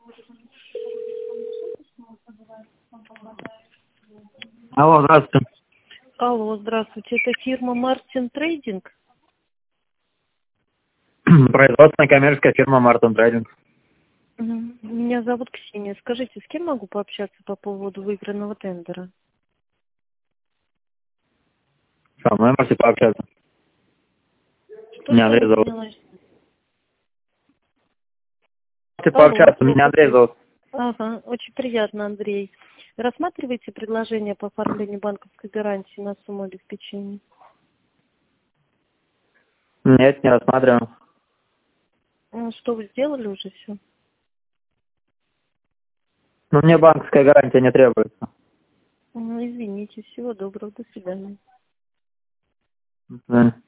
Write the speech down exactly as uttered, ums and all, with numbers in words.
Алло, здравствуйте. Алло, здравствуйте. Это фирма Мартин Трейдинг? Производственная коммерческая фирма Мартин Трейдинг. Мгм. Меня зовут Ксения. Скажите, с кем могу пообщаться по поводу выигранного тендера? Со мной можете пообщаться. Меня Что-что, Андрей не зовут. поняла. Можете Алло, пообщаться, меня Андрей зовут. ага, очень приятно, Андрей. Рассматриваете предложение по оформлению банковской гарантии на сумму обеспечения? Нет, не рассматриваем. Ну, что вы сделали уже все? Но мне банковская гарантия не требуется. Извините, всего доброго, до свидания. До свидания.